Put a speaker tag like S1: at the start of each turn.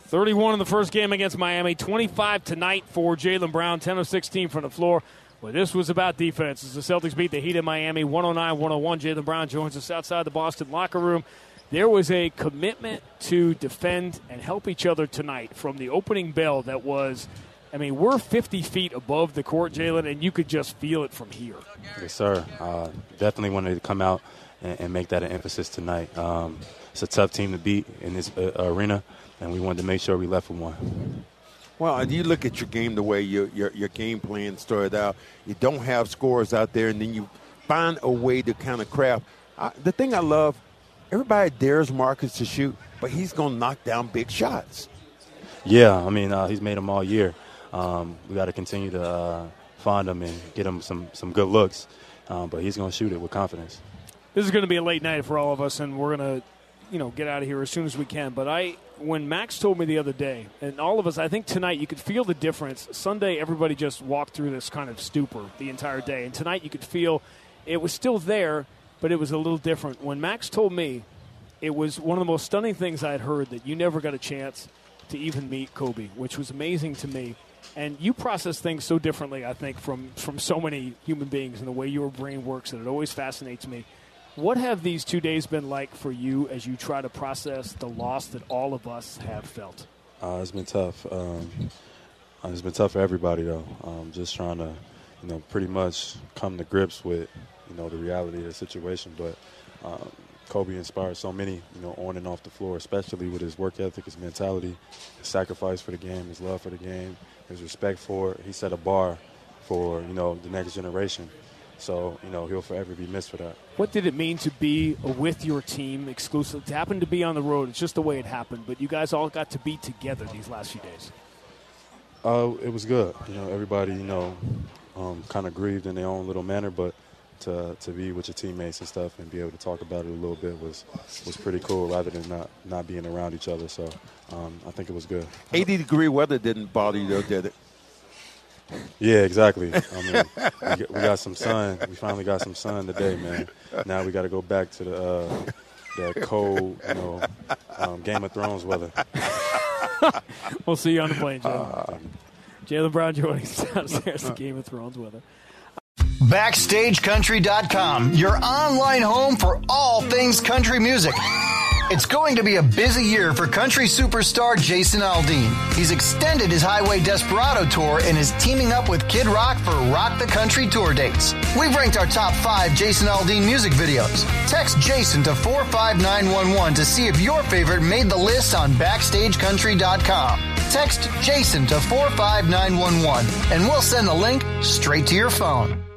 S1: 31 in the first game against Miami, 25 tonight for Jaylen Brown, 10 of 16 from the floor. Well, this was about defense as the Celtics beat the Heat in Miami 109-101. Jaylen Brown joins us outside the Boston locker room. There was a commitment to defend and help each other tonight from the opening bell that was, I mean, we're 50 feet above the court, Jaylen, and you could just feel it from here.
S2: Yes, sir. Definitely wanted to come out and make that an emphasis tonight. It's a tough team to beat in this arena, and we wanted to make sure we left with one.
S3: Well, you look at your game the way your game plan started out. You don't have scores out there, and then you find a way to kind of craft. The thing I love, everybody dares Marcus to shoot, but he's going to knock down big shots.
S2: Yeah, I mean, he's made them all year. We got to continue to find him and get him some good looks, but he's going to shoot it with confidence.
S1: This is going to be a late night for all of us, and we're going to get out of here as soon as we can. But when Max told me the other day, and all of us, I think tonight you could feel the difference. Sunday, everybody just walked through this kind of stupor the entire day. And tonight you could feel it was still there, but it was a little different. When Max told me, it was one of the most stunning things I had heard, that you never got a chance to even meet Kobe, which was amazing to me. And you process things so differently, I think, from so many human beings and the way your brain works, and it always fascinates me. What have these 2 days been like for you as you try to process the loss that all of us have felt?
S2: It's been tough. It's been tough for everybody, though. Just trying to, pretty much come to grips with, the reality of the situation. But Kobe inspired so many, on and off the floor, especially with his work ethic, his mentality, his sacrifice for the game, his love for the game, his respect for it. He set a bar for, the next generation. So, he'll forever be missed for that.
S1: What did it mean to be with your team exclusively? To happen to be on the road, it's just the way it happened. But you guys all got to be together these last few days.
S2: It was good. Everybody, kind of grieved in their own little manner. But to be with your teammates and stuff and be able to talk about it a little bit was pretty cool, rather than not being around each other. So I think it was good.
S3: 80-degree weather didn't bother you, though, did it?
S2: Yeah, exactly. I mean, we got some sun. We finally got some sun today, man. Now we got to go back to the cold, Game of Thrones weather.
S1: We'll see you on the plane, Joe. Jaylen Brown joining us downstairs, the Game of Thrones weather.
S4: BackstageCountry.com, your online home for all things country music. It's going to be a busy year for country superstar Jason Aldean. He's extended his Highway Desperado tour and is teaming up with Kid Rock for Rock the Country tour dates. We've ranked our top 5 Jason Aldean music videos. Text Jason to 45911 to see if your favorite made the list on BackstageCountry.com. Text Jason to 45911 and we'll send the link straight to your phone.